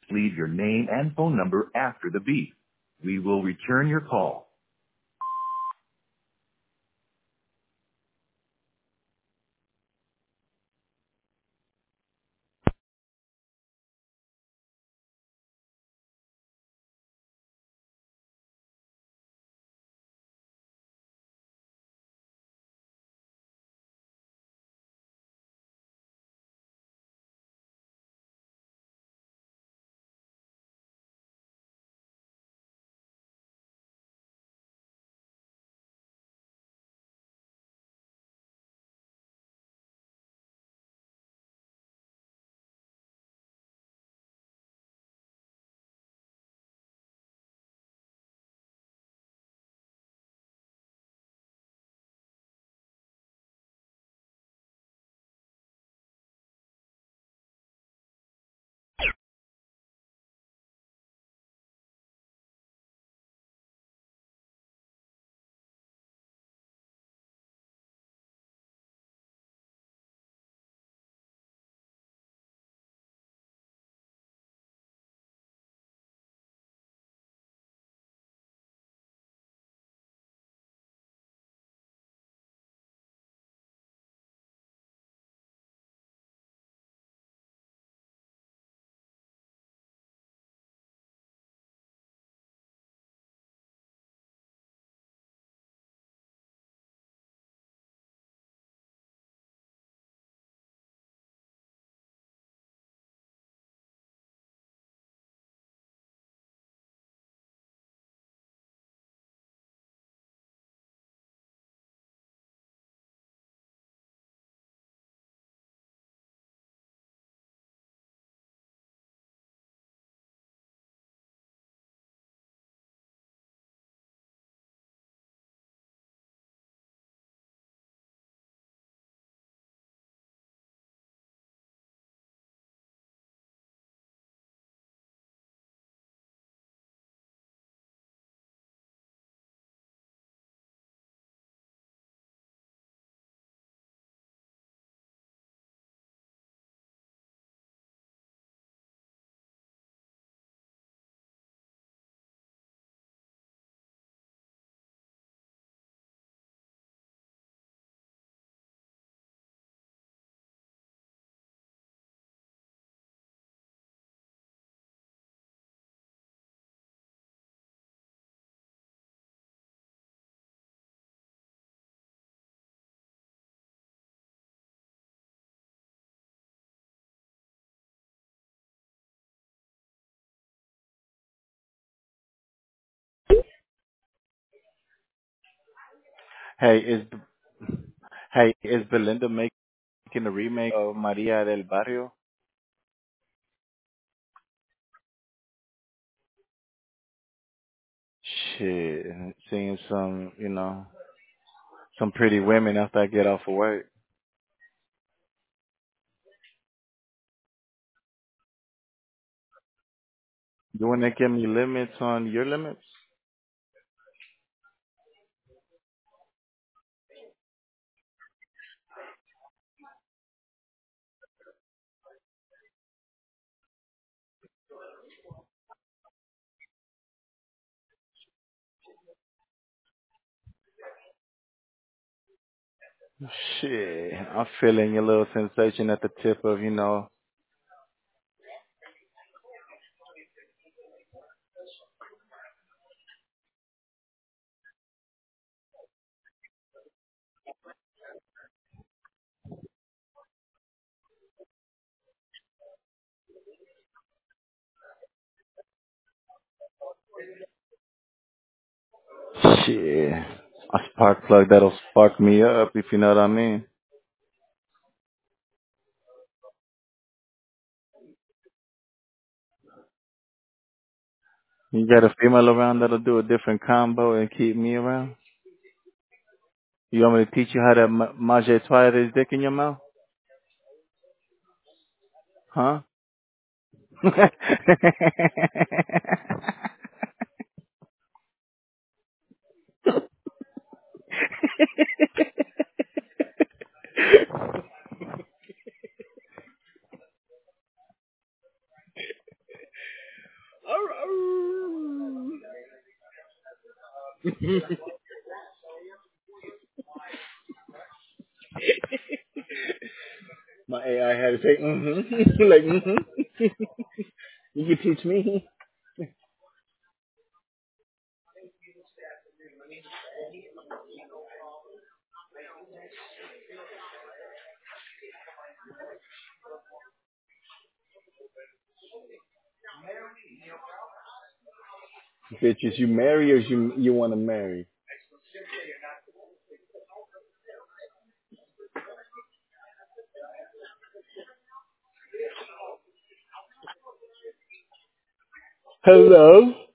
leave your name and phone number after the beep. We will return your call. Hey, is Belinda making a remake of Maria del Barrio? Shit, seeing some pretty women after I get off of work. You wanna give me limits on your limits? Shit, I'm feeling your little sensation at the tip of, shit, a spark plug that'll spark me up, if you know what I mean. You got a female around that'll do a different combo and keep me around? You want me to teach you how to manger this dick in your mouth? Huh? My AI had to say, like, You can teach me. Bitches, you marry or you want to marry? Hello?